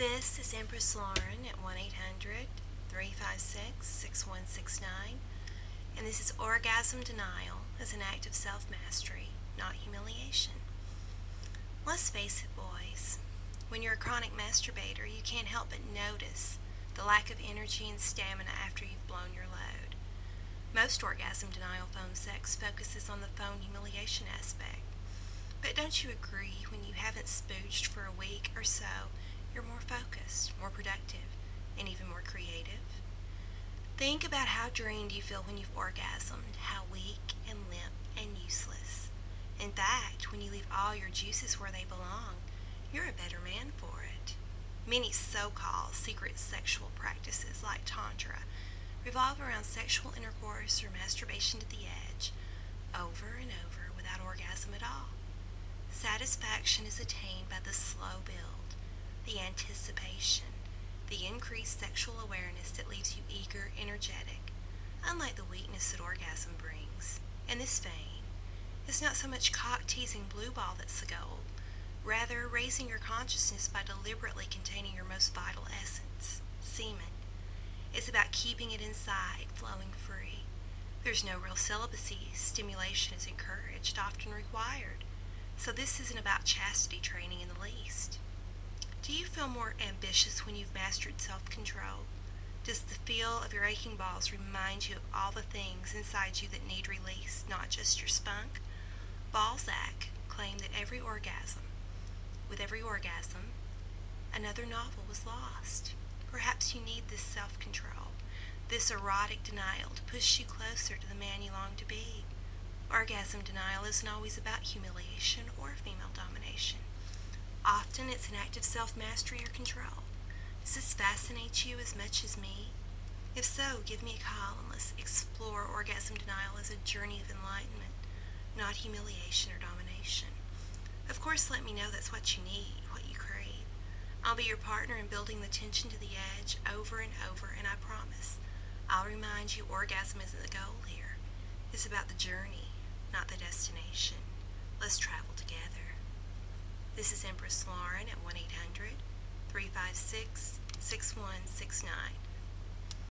This is Empress Lauren at 1-800-356-6169, and this is Orgasm Denial as an act of self-mastery, not humiliation. Let's face it, boys. When you're a chronic masturbator, you can't help but notice the lack of energy and stamina after you've blown your load. Most orgasm denial phone sex focuses on the phone humiliation aspect. But don't you agree when you haven't spooched for a week or so, you're more focused, more productive, and even more creative? Think about how drained you feel when you've orgasmed, how weak and limp and useless. In fact, when you leave all your juices where they belong, you're a better man for it. Many so-called secret sexual practices like Tantra revolve around sexual intercourse or masturbation to the edge, over and over without orgasm at all. Satisfaction is attained by the slow build, the anticipation, the increased sexual awareness that leaves you eager, energetic, unlike the weakness that orgasm brings. In this vein, it's not so much cock-teasing blue ball that's the goal, rather raising your consciousness by deliberately containing your most vital essence, semen. It's about keeping it inside, flowing free. There's no real celibacy. Stimulation is encouraged, often required. So this isn't about chastity training in the least. Do you feel more ambitious when you've mastered self-control? Does the feel of your aching balls remind you of all the things inside you that need release, not just your spunk? Balzac claimed that with every orgasm, another novel was lost. Perhaps you need this self-control, this erotic denial to push you closer to the man you long to be. Orgasm denial isn't always about humiliation or female domination. Often it's an act of self-mastery or control. Does this fascinate you as much as me? If so, give me a call and let's explore orgasm denial as a journey of enlightenment, not humiliation or domination. Of course, let me know that's what you need, what you crave. I'll be your partner in building the tension to the edge over and over, and I promise I'll remind you orgasm isn't the goal here. It's about the journey, not the destination. Let's travel together. This is Empress Lauren at 1-800-356-6169.